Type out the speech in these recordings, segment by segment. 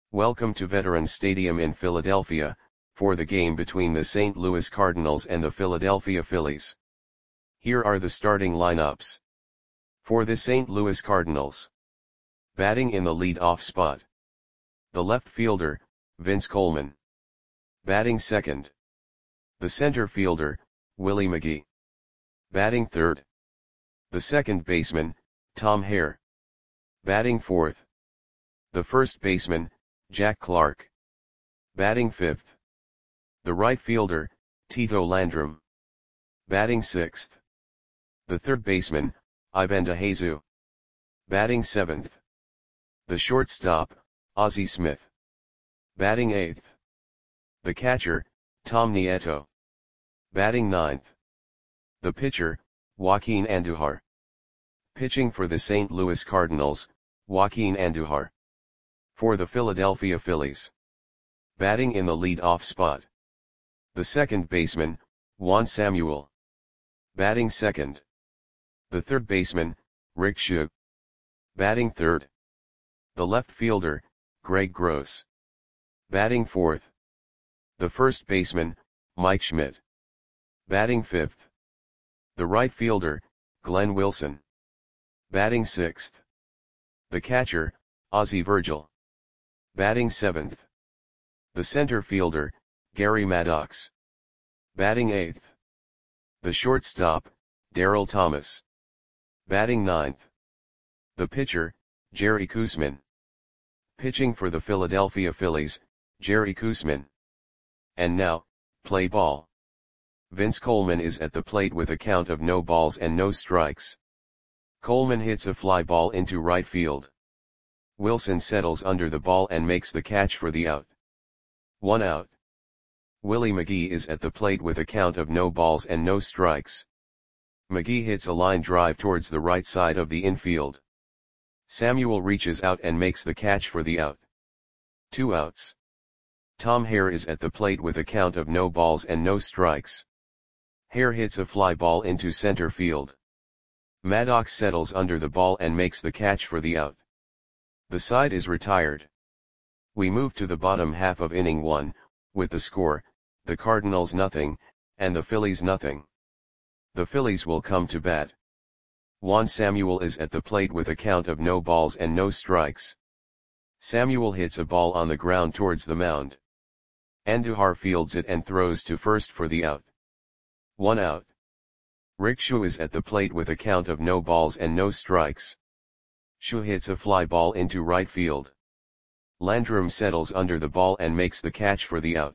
Welcome to Veterans Stadium in Philadelphia, for the game between the St. Louis Cardinals and the Philadelphia Phillies. Here are the starting lineups. For the St. Louis Cardinals. Batting in the lead-off spot. The left fielder, Vince Coleman. Batting second. The center fielder, Willie McGee. Batting third. The second baseman, Tom Hare. Batting fourth. The first baseman, Jack Clark. Batting fifth. The right fielder, Tito Landrum. Batting sixth. The third baseman, Ivan DeJesus. Batting seventh. The shortstop, Ozzie Smith. Batting eighth. The catcher, Tom Nieto. Batting ninth. The pitcher, Joaquin Andujar. Pitching for the St. Louis Cardinals, Joaquin Andujar. For the Philadelphia Phillies. Batting in the lead-off spot. The second baseman, Juan Samuel. Batting second. The third baseman, Rick Shug. Batting third. The left fielder, Greg Gross. Batting fourth. The first baseman, Mike Schmidt. Batting fifth. The right fielder, Glenn Wilson. Batting sixth. The catcher, Ozzie Virgil. Batting seventh. The center fielder, Gary Maddox. Batting eighth. The shortstop, Darryl Thomas. Batting ninth. The pitcher, Jerry Koosman. Pitching for the Philadelphia Phillies, Jerry Koosman. And now, play ball. Vince Coleman is at the plate with a count of no balls and no strikes. Coleman hits a fly ball into right field. Wilson settles under the ball and makes the catch for the out. 1 out. Willie McGee is at the plate with a count of no balls and no strikes. McGee hits a line drive towards the right side of the infield. Samuel reaches out and makes the catch for the out. 2 outs. Tom Hare is at the plate with a count of no balls and no strikes. Hare hits a fly ball into center field. Maddox settles under the ball and makes the catch for the out. The side is retired. We move to the bottom half of inning 1, with the score, the Cardinals nothing, and the Phillies nothing. The Phillies will come to bat. Juan Samuel is at the plate with a count of no balls and no strikes. Samuel hits a ball on the ground towards the mound. Andujar fields it and throws to first for the out. 1 out. Rick Shug is at the plate with a count of no balls and no strikes. Shug hits a fly ball into right field. Landrum settles under the ball and makes the catch for the out.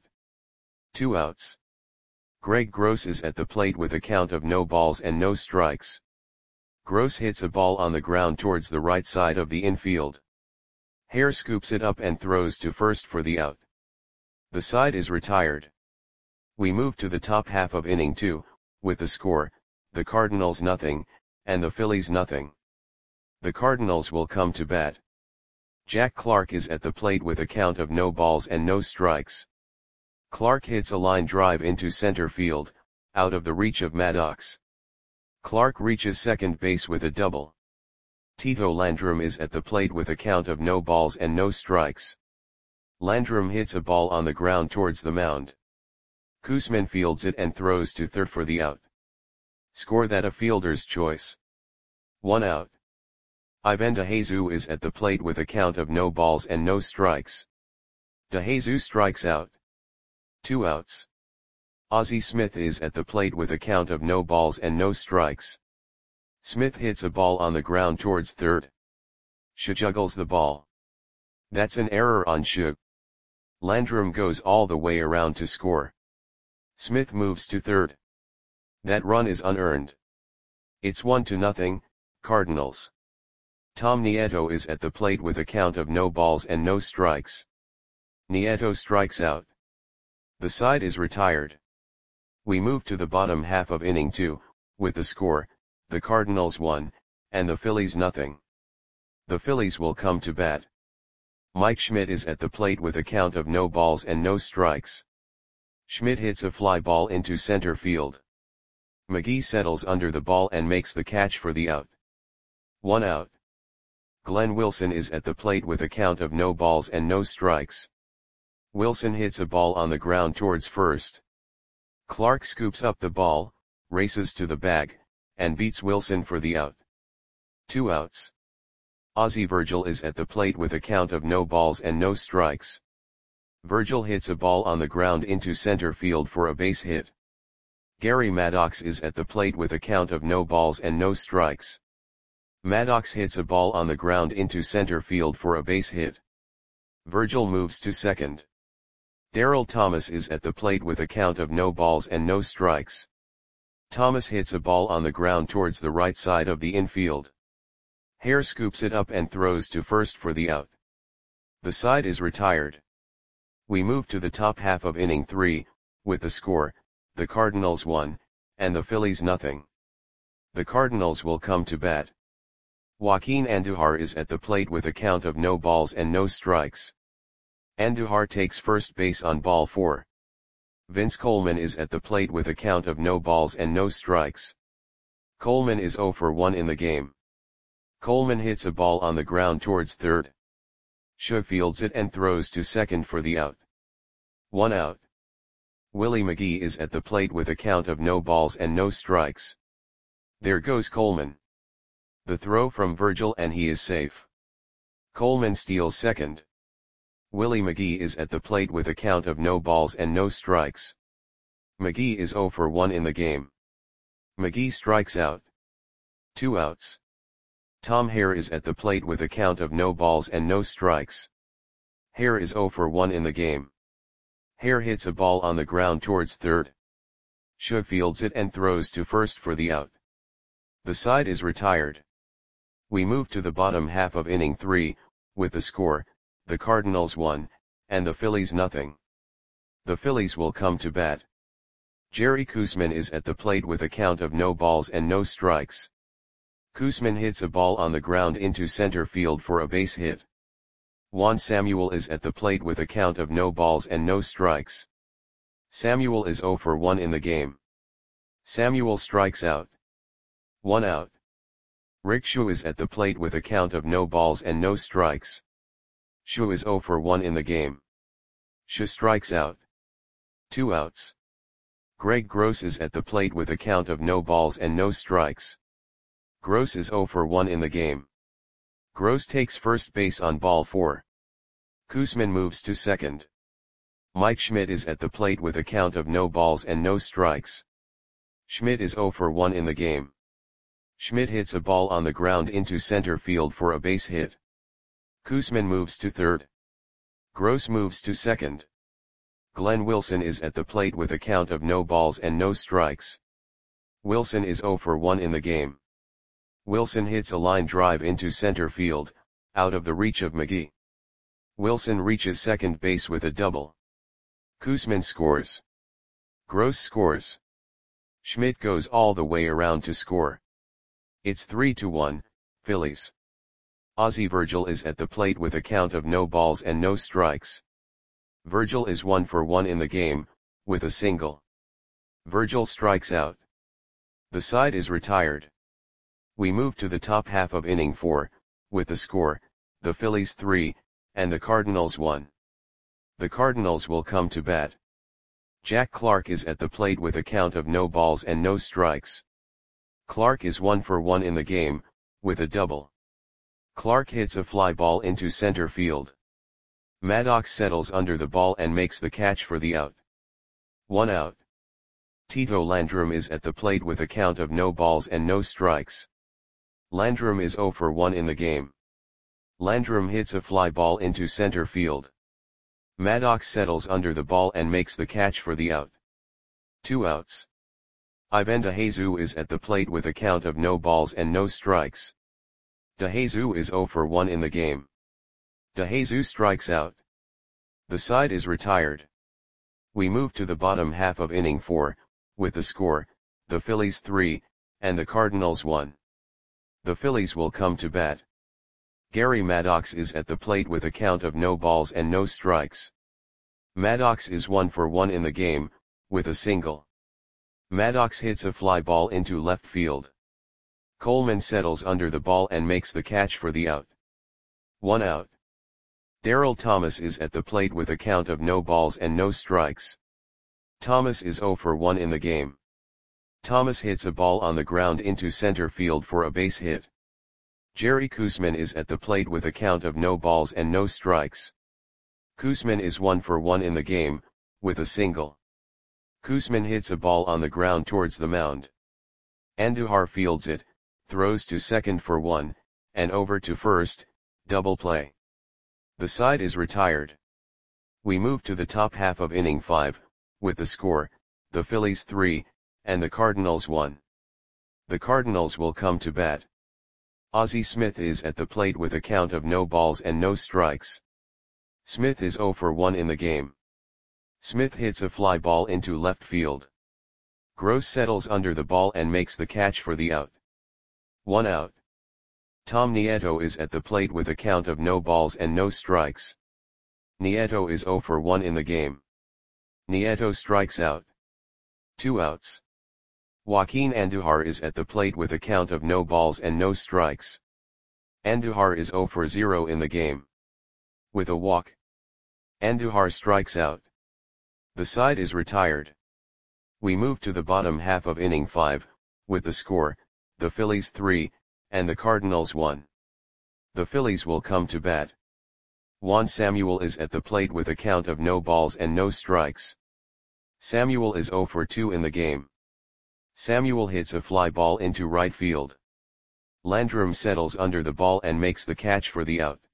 2 outs. Greg Gross is at the plate with a count of no balls and no strikes. Gross hits a ball on the ground towards the right side of the infield. Hare scoops it up and throws to first for the out. The side is retired. We move to the top half of inning 2, with the score, the Cardinals nothing, and the Phillies nothing. The Cardinals will come to bat. Jack Clark is at the plate with a count of no balls and no strikes. Clark hits a line drive into center field, out of the reach of Maddox. Clark reaches second base with a double. Tito Landrum is at the plate with a count of no balls and no strikes. Landrum hits a ball on the ground towards the mound. Koosman fields it and throws to third for the out. Score that a fielder's choice. 1 out. Ivan DeJesus is at the plate with a count of no balls and no strikes. DeJesus strikes out. 2 outs. Ozzie Smith is at the plate with a count of no balls and no strikes. Smith hits a ball on the ground towards third. Shug juggles the ball. That's an error on Shug. Landrum goes all the way around to score. Smith moves to third. That run is unearned. It's 1-0, Cardinals. Tom Nieto is at the plate with a count of no balls and no strikes. Nieto strikes out. The side is retired. We move to the bottom half of inning 2, with the score, the Cardinals 1, and the Phillies nothing. The Phillies will come to bat. Mike Schmidt is at the plate with a count of no balls and no strikes. Schmidt hits a fly ball into center field. McGee settles under the ball and makes the catch for the out. 1 out. Glenn Wilson is at the plate with a count of no balls and no strikes. Wilson hits a ball on the ground towards first. Clark scoops up the ball, races to the bag, and beats Wilson for the out. 2 outs. Ozzie Virgil is at the plate with a count of no balls and no strikes. Virgil hits a ball on the ground into center field for a base hit. Gary Maddox is at the plate with a count of no balls and no strikes. Maddox hits a ball on the ground into center field for a base hit. Virgil moves to second. Darryl Thomas is at the plate with a count of no balls and no strikes. Thomas hits a ball on the ground towards the right side of the infield. Hare scoops it up and throws to first for the out. The side is retired. We move to the top half of inning 3, with the score, the Cardinals 1, and the Phillies nothing. The Cardinals will come to bat. Joaquin Andujar is at the plate with a count of no balls and no strikes. Andujar takes first base on ball 4. Vince Coleman is at the plate with a count of no balls and no strikes. Coleman is 0 for 1 in the game. Coleman hits a ball on the ground towards third. Shaw fields it and throws to second for the out. 1 out. Willie McGee is at the plate with a count of no balls and no strikes. There goes Coleman. The throw from Virgil and he is safe. Coleman steals second. Willie McGee is at the plate with a count of no balls and no strikes. McGee is 0 for 1 in the game. McGee strikes out. 2 outs. Tom Hare is at the plate with a count of no balls and no strikes. Hare is 0 for 1 in the game. Hare hits a ball on the ground towards third. Shaw fields it and throws to first for the out. The side is retired. We move to the bottom half of inning 3, with the score, the Cardinals 1, and the Phillies nothing. The Phillies will come to bat. Jerry Koosman is at the plate with a count of no balls and no strikes. Koosman hits a ball on the ground into center field for a base hit. Juan Samuel is at the plate with a count of no balls and no strikes. Samuel is 0 for 1 in the game. Samuel strikes out. 1 out. Rick Shaw is at the plate with a count of no balls and no strikes. Shaw is 0 for 1 in the game. Shaw strikes out. 2 outs. Greg Gross is at the plate with a count of no balls and no strikes. Gross is 0 for 1 in the game. Gross takes first base on ball 4. Koosman moves to second. Mike Schmidt is at the plate with a count of no balls and no strikes. Schmidt is 0 for 1 in the game. Schmidt hits a ball on the ground into center field for a base hit. Koosman moves to third. Gross moves to second. Glenn Wilson is at the plate with a count of no balls and no strikes. Wilson is 0 for 1 in the game. Wilson hits a line drive into center field, out of the reach of McGee. Wilson reaches second base with a double. Koosman scores. Gross scores. Schmidt goes all the way around to score. It's 3-1, Phillies. Ozzie Virgil is at the plate with a count of no balls and no strikes. Virgil is 1 for 1 in the game, with a single. Virgil strikes out. The side is retired. We move to the top half of inning 4, with the score, the Phillies 3, and the Cardinals 1. The Cardinals will come to bat. Jack Clark is at the plate with a count of no balls and no strikes. Clark is 1 for 1 in the game, with a double. Clark hits a fly ball into center field. Maddox settles under the ball and makes the catch for the out. 1 out. Tito Landrum is at the plate with a count of no balls and no strikes. Landrum is 0 for 1 in the game. Landrum hits a fly ball into center field. Maddox settles under the ball and makes the catch for the out. 2 outs. Ivan DeJesus is at the plate with a count of no balls and no strikes. DeJesus is 0 for 1 in the game. DeJesus strikes out. The side is retired. We move to the bottom half of inning 4, with the score, the Phillies 3, and the Cardinals 1. The Phillies will come to bat. Gary Maddox is at the plate with a count of no balls and no strikes. Maddox is 1 for 1 in the game, with a single. Maddox hits a fly ball into left field. Coleman settles under the ball and makes the catch for the out. 1 out. Darryl Thomas is at the plate with a count of no balls and no strikes. Thomas is 0 for 1 in the game. Thomas hits a ball on the ground into center field for a base hit. Jerry Koosman is at the plate with a count of no balls and no strikes. Koosman is 1 for 1 in the game, with a single. Koosman hits a ball on the ground towards the mound. Andujar fields it, throws to second for 1, and over to first, double play. The side is retired. We move to the top half of inning 5, with the score, the Phillies 3, and the Cardinals 1. The Cardinals will come to bat. Ozzie Smith is at the plate with a count of no balls and no strikes. Smith is 0 for 1 in the game. Smith hits a fly ball into left field. Gross settles under the ball and makes the catch for the out. 1 out. Tom Nieto is at the plate with a count of no balls and no strikes. Nieto is 0 for 1 in the game. Nieto strikes out. 2 outs. Joaquin Andujar is at the plate with a count of no balls and no strikes. Andujar is 0 for 0 in the game. With a walk, Andujar strikes out. The side is retired. We move to the bottom half of inning 5, with the score, the Phillies 3, and the Cardinals 1. The Phillies will come to bat. Juan Samuel is at the plate with a count of no balls and no strikes. Samuel is 0 for 2 in the game. Samuel hits a fly ball into right field. Landrum settles under the ball and makes the catch for the out.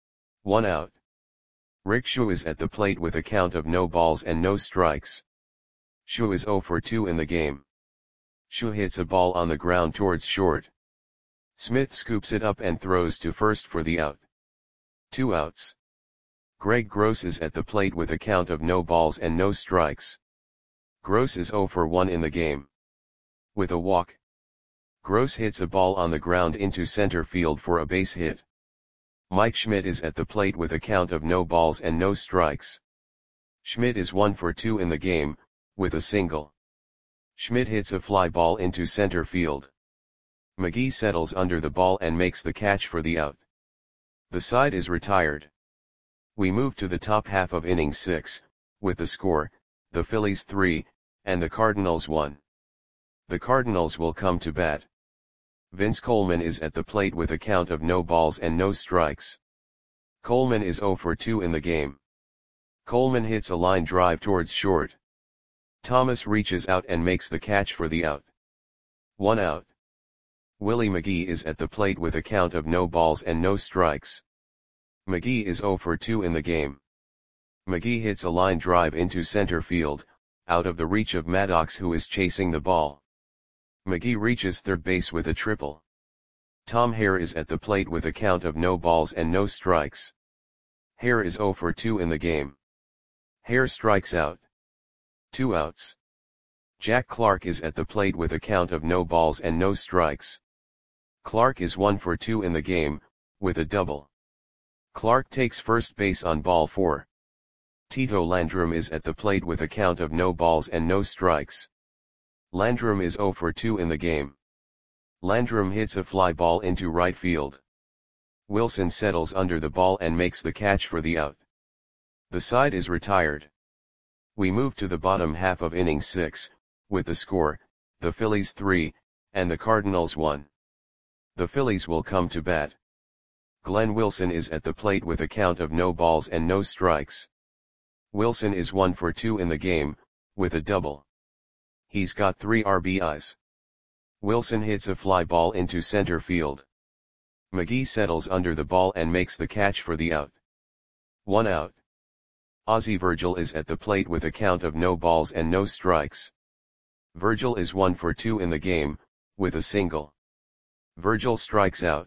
1 out. Rick Schu is at the plate with a count of no balls and no strikes. Schu is 0 for 2 in the game. Schu hits a ball on the ground towards short. Smith scoops it up and throws to first for the out. 2 outs. Greg Gross is at the plate with a count of no balls and no strikes. Gross is 0 for 1 in the game. With a walk, Gross hits a ball on the ground into center field for a base hit. Mike Schmidt is at the plate with a count of no balls and no strikes. Schmidt is 1 for 2 in the game, with a single. Schmidt hits a fly ball into center field. McGee settles under the ball and makes the catch for the out. The side is retired. We move to the top half of inning 6, with the score, the Phillies 3, and the Cardinals 1. The Cardinals will come to bat. Vince Coleman is at the plate with a count of no balls and no strikes. Coleman is 0 for 2 in the game. Coleman hits a line drive towards short. Thomas reaches out and makes the catch for the out. 1 out. Willie McGee is at the plate with a count of no balls and no strikes. McGee is 0 for 2 in the game. McGee hits a line drive into center field, out of the reach of Maddox, who is chasing the ball. McGee reaches third base with a triple. Tom Hare is at the plate with a count of no balls and no strikes. Hare is 0 for 2 in the game. Hare strikes out. 2 outs. Jack Clark is at the plate with a count of no balls and no strikes. Clark is 1 for 2 in the game, with a double. Clark takes first base on ball 4. Tito Landrum is at the plate with a count of no balls and no strikes. Landrum is 0 for 2 in the game. Landrum hits a fly ball into right field. Wilson settles under the ball and makes the catch for the out. The side is retired. We move to the bottom half of inning 6, with the score, the Phillies 3, and the Cardinals 1. The Phillies will come to bat. Glenn Wilson is at the plate with a count of no balls and no strikes. Wilson is 1 for 2 in the game, with a double. He's got 3 RBIs. Wilson hits a fly ball into center field. McGee settles under the ball and makes the catch for the out. 1 out. Ozzie Virgil is at the plate with a count of no balls and no strikes. Virgil is 1 for 2 in the game, with a single. Virgil strikes out.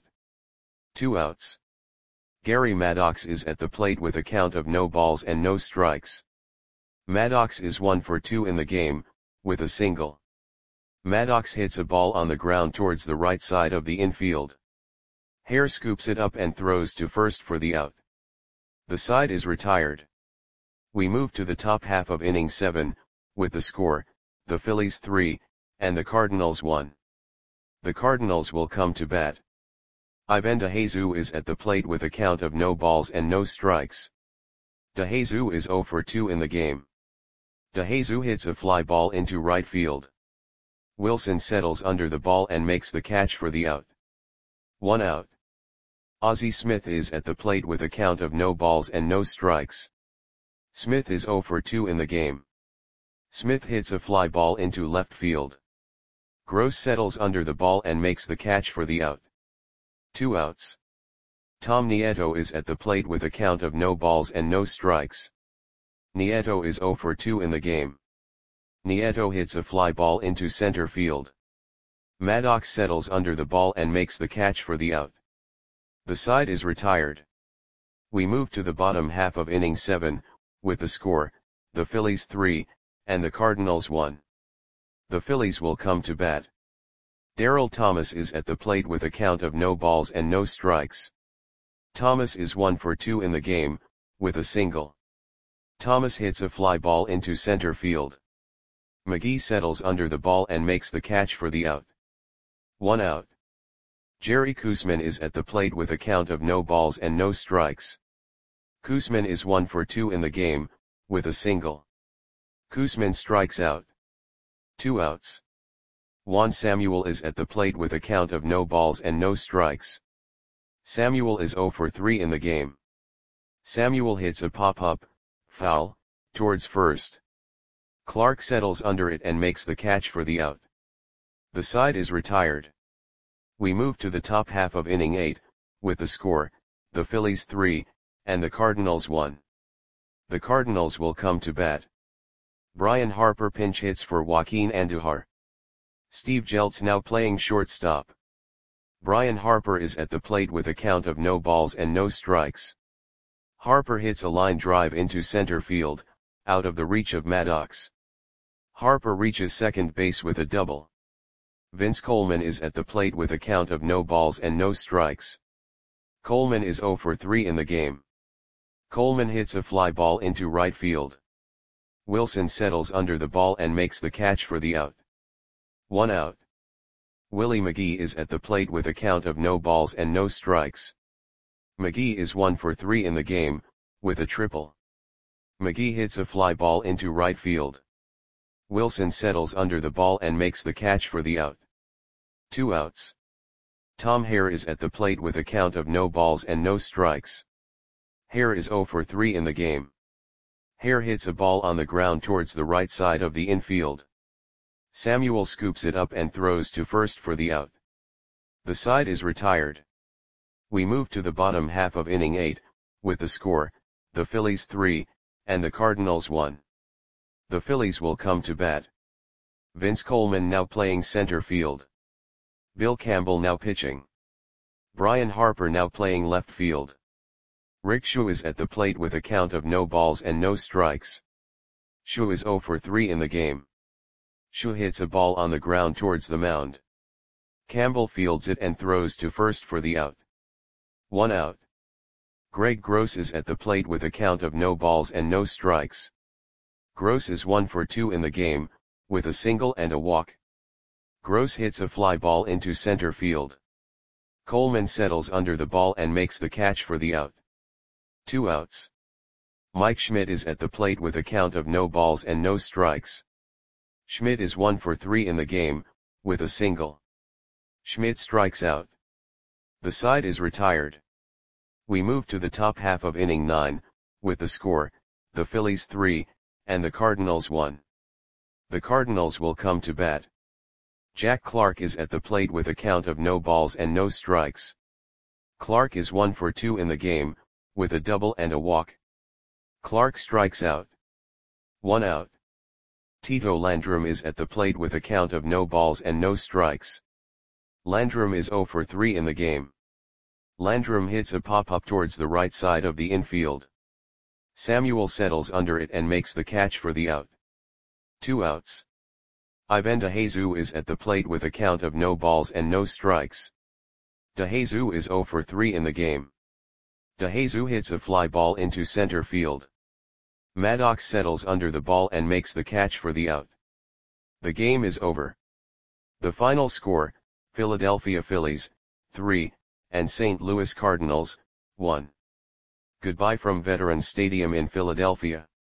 2 outs. Gary Maddox is at the plate with a count of no balls and no strikes. Maddox is 1 for 2 in the game, with a single. Maddox hits a ball on the ground towards the right side of the infield. Hare scoops it up and throws to first for the out. The side is retired. We move to the top half of inning 7, with the score, the Phillies 3, and the Cardinals 1. The Cardinals will come to bat. Ivan DeJesus is at the plate with a count of no balls and no strikes. DeJesus is 0 for 2 in the game. DeJesus hits a fly ball into right field. Wilson settles under the ball and makes the catch for the out. 1 out. Ozzie Smith is at the plate with a count of no balls and no strikes. Smith is 0 for 2 in the game. Smith hits a fly ball into left field. Gross settles under the ball and makes the catch for the out. 2 outs. Tom Nieto is at the plate with a count of no balls and no strikes. Nieto is 0 for 2 in the game. Nieto hits a fly ball into center field. Maddox settles under the ball and makes the catch for the out. The side is retired. We move to the bottom half of inning 7, with the score, the Phillies 3, and the Cardinals 1. The Phillies will come to bat. Darryl Thomas is at the plate with a count of no balls and no strikes. Thomas is 1 for 2 in the game, with a single. Thomas hits a fly ball into center field. McGee settles under the ball and makes the catch for the out. 1 out. Jerry Koosman is at the plate with a count of no balls and no strikes. Koosman is 1 for 2 in the game, with a single. Koosman strikes out. 2 outs. Juan Samuel is at the plate with a count of no balls and no strikes. Samuel is 0 for 3 in the game. Samuel hits a pop-up, foul, towards first. Clark settles under it and makes the catch for the out. The side is retired. We move to the top half of inning 8, with the score, the Phillies 3, and the Cardinals 1. The Cardinals will come to bat. Brian Harper pinch hits for Joaquin Andujar. Steve Jeltz now playing shortstop. Brian Harper is at the plate with a count of no balls and no strikes. Harper hits a line drive into center field, out of the reach of Maddox. Harper reaches second base with a double. Vince Coleman is at the plate with a count of no balls and no strikes. Coleman is 0 for 3 in the game. Coleman hits a fly ball into right field. Wilson settles under the ball and makes the catch for the out. 1 out. Willie McGee is at the plate with a count of no balls and no strikes. McGee is 1 for 3 in the game, with a triple. McGee hits a fly ball into right field. Wilson settles under the ball and makes the catch for the out. 2 outs. Tom Hare is at the plate with a count of no balls and no strikes. Hare is 0 for 3 in the game. Hare hits a ball on the ground towards the right side of the infield. Samuel scoops it up and throws to first for the out. The side is retired. We move to the bottom half of inning 8, with the score, the Phillies 3, and the Cardinals 1. The Phillies will come to bat. Vince Coleman now playing center field. Bill Campbell now pitching. Brian Harper now playing left field. Rick Schuh is at the plate with a count of no balls and no strikes. Schuh is 0 for 3 in the game. Schuh hits a ball on the ground towards the mound. Campbell fields it and throws to first for the out. 1 out. Greg Gross is at the plate with a count of no balls and no strikes. Gross is 1 for 2 in the game, with a single and a walk. Gross hits a fly ball into center field. Coleman settles under the ball and makes the catch for the out. 2 outs. Mike Schmidt is at the plate with a count of no balls and no strikes. Schmidt is 1 for 3 in the game, with a single. Schmidt strikes out. The side is retired. We move to the top half of inning 9, with the score, the Phillies 3, and the Cardinals 1. The Cardinals will come to bat. Jack Clark is at the plate with a count of no balls and no strikes. Clark is 1 for 2 in the game, with a double and a walk. Clark strikes out. 1 out. Tito Landrum is at the plate with a count of no balls and no strikes. Landrum is 0 for 3 in the game. Landrum hits a pop-up towards the right side of the infield. Samuel settles under it and makes the catch for the out. 2 outs. Ivan DeJesus is at the plate with a count of no balls and no strikes. DeJesus is 0 for 3 in the game. DeJesus hits a fly ball into center field. Maddox settles under the ball and makes the catch for the out. The game is over. The final score, Philadelphia Phillies, 3, and St. Louis Cardinals, 1. Goodbye from Veterans Stadium in Philadelphia.